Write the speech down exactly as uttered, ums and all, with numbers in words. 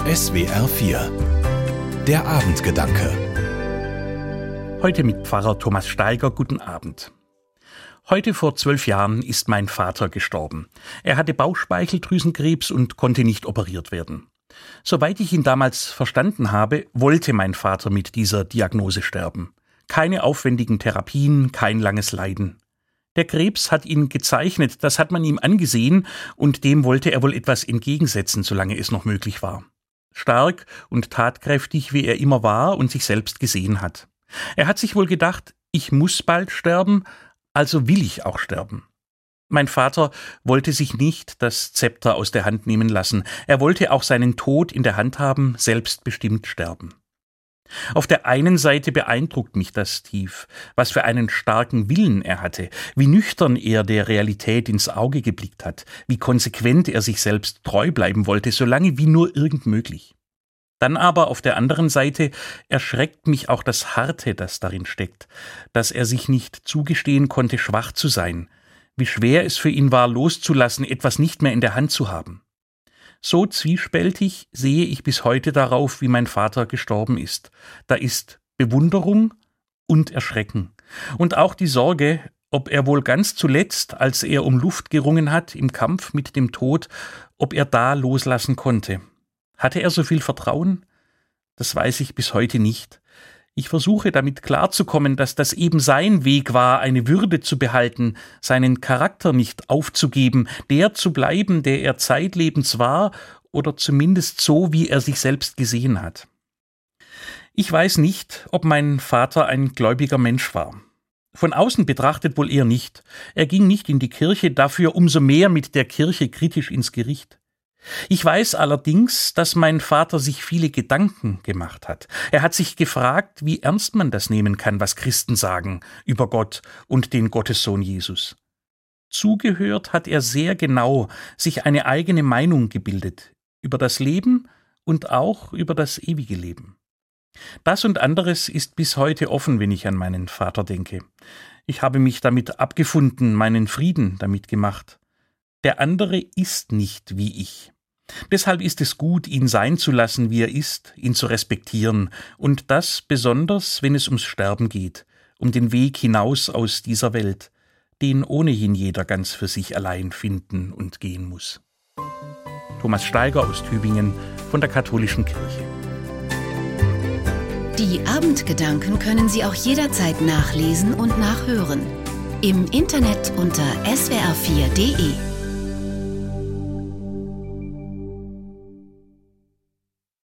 S W R vier. Der Abendgedanke. Heute mit Pfarrer Thomas Steiger. Guten Abend. Heute vor zwölf Jahren ist mein Vater gestorben. Er hatte Bauchspeicheldrüsenkrebs und konnte nicht operiert werden. Soweit ich ihn damals verstanden habe, wollte mein Vater mit dieser Diagnose sterben. Keine aufwendigen Therapien, kein langes Leiden. Der Krebs hat ihn gezeichnet, das hat man ihm angesehen, und dem wollte er wohl etwas entgegensetzen, solange es noch möglich war. Stark und tatkräftig, wie er immer war und sich selbst gesehen hat. Er hat sich wohl gedacht, ich muss bald sterben, also will ich auch sterben. Mein Vater wollte sich nicht das Zepter aus der Hand nehmen lassen. Er wollte auch seinen Tod in der Hand haben, selbstbestimmt sterben. Auf der einen Seite beeindruckt mich das tief, was für einen starken Willen er hatte, wie nüchtern er der Realität ins Auge geblickt hat, wie konsequent er sich selbst treu bleiben wollte, solange wie nur irgend möglich. Dann aber auf der anderen Seite erschreckt mich auch das Harte, das darin steckt, dass er sich nicht zugestehen konnte, schwach zu sein, wie schwer es für ihn war, loszulassen, etwas nicht mehr in der Hand zu haben. So zwiespältig sehe ich bis heute darauf, wie mein Vater gestorben ist. Da ist Bewunderung und Erschrecken. Und auch die Sorge, ob er wohl ganz zuletzt, als er um Luft gerungen hat im Kampf mit dem Tod, ob er da loslassen konnte. Hatte er so viel Vertrauen? Das weiß ich bis heute nicht. Ich versuche damit klarzukommen, dass das eben sein Weg war, eine Würde zu behalten, seinen Charakter nicht aufzugeben, der zu bleiben, der er zeitlebens war oder zumindest so, wie er sich selbst gesehen hat. Ich weiß nicht, ob mein Vater ein gläubiger Mensch war. Von außen betrachtet wohl eher nicht. Er ging nicht in die Kirche, dafür umso mehr mit der Kirche kritisch ins Gericht. Ich weiß allerdings, dass mein Vater sich viele Gedanken gemacht hat. Er hat sich gefragt, wie ernst man das nehmen kann, was Christen sagen über Gott und den Gottessohn Jesus. Zugehört hat er sehr genau, sich eine eigene Meinung gebildet, über das Leben und auch über das ewige Leben. Das und anderes ist bis heute offen, wenn ich an meinen Vater denke. Ich habe mich damit abgefunden, meinen Frieden damit gemacht. Der andere ist nicht wie ich. Deshalb ist es gut, ihn sein zu lassen, wie er ist, ihn zu respektieren, und das besonders, wenn es ums Sterben geht, um den Weg hinaus aus dieser Welt, den ohnehin jeder ganz für sich allein finden und gehen muss. Thomas Steiger aus Tübingen von der Katholischen Kirche. Die Abendgedanken können Sie auch jederzeit nachlesen und nachhören. Im Internet unter s w r vier punkt d e.